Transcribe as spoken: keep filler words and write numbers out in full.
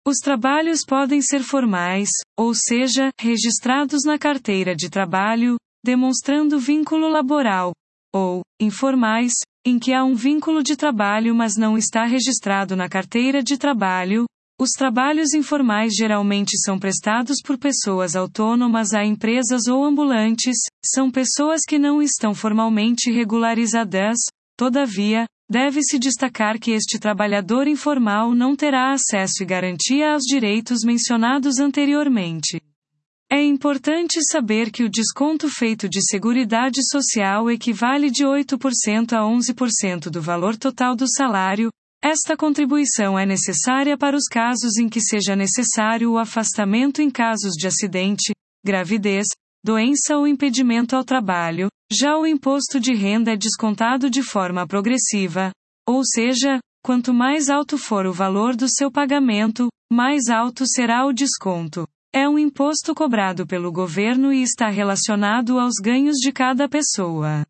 Os trabalhos podem ser formais, ou seja, registrados na carteira de trabalho, demonstrando vínculo laboral, ou informais, em que há um vínculo de trabalho mas não está registrado na carteira de trabalho. Os trabalhos informais geralmente são prestados por pessoas autônomas a empresas ou ambulantes, são pessoas que não estão formalmente regularizadas. Todavia, deve-se destacar que este trabalhador informal não terá acesso e garantia aos direitos mencionados anteriormente. É importante saber que o desconto feito de Seguridade Social equivale de oito por cento a onze por cento do valor total do salário. Esta contribuição é necessária para os casos em que seja necessário o afastamento em casos de acidente, gravidez, doença ou impedimento ao trabalho. Já o imposto de renda é descontado de forma progressiva, ou seja, quanto mais alto for o valor do seu pagamento, mais alto será o desconto. É um imposto cobrado pelo governo e está relacionado aos ganhos de cada pessoa.